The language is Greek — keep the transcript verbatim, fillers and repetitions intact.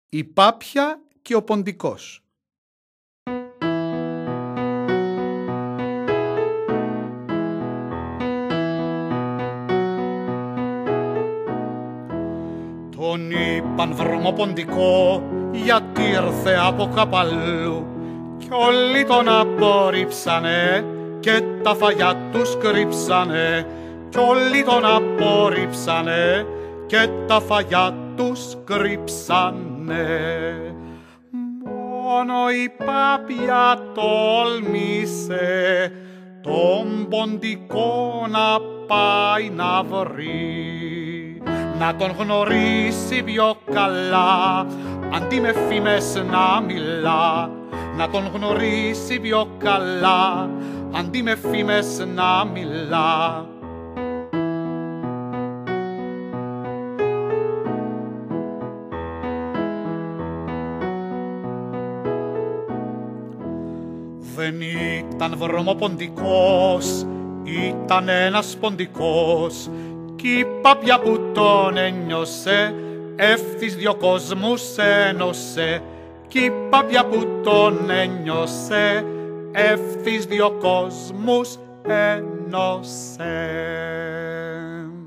Η Πάπια και ο Ποντικός. Τον είπαν βρωμοποντικό γιατί ήρθε από καπαλού κι όλοι τον απορρίψανε και τα φαγιά τους κρύψανε κι όλοι τον απορρίψανε και τα φαγιά τους κρύψανε. Μόνο η Πάπια τόλμησε τον Ποντικό να πάει να βρει, να τον γνωρίσει πιο καλά, αντί με φήμες να μιλά, να τον γνωρίσει πιο καλά, αντί με φήμες να μιλά. Δεν ήταν βρωμοποντικός, ήταν ένας ποντικός κι η Πάπια που τον ένιωσε εύθυς δυο κόσμους ένωσε κι η Πάπια που τον ένιωσε εύθυς δυο κόσμους ένωσε.